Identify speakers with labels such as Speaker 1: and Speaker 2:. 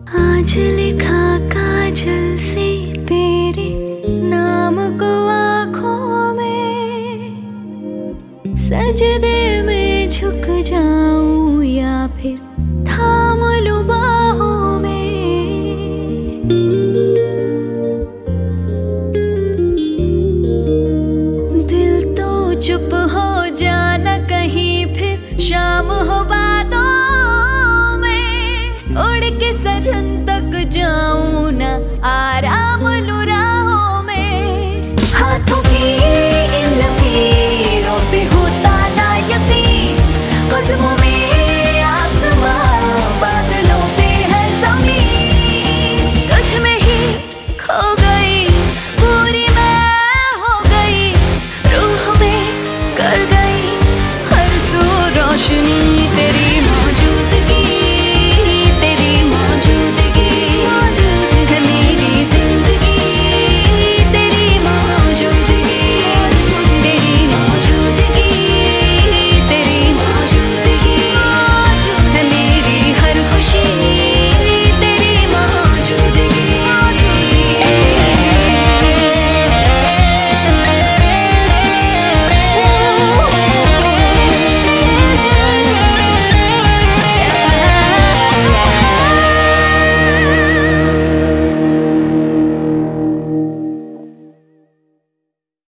Speaker 1: आज लिखा काजल से तेरे नाम को आँखों में, सजदे में झुक जाऊं या फिर थाम लूं बाहों में। दिल तो चुप हो जाना कहीं फिर शाम हो बातों में, उड़ के सजन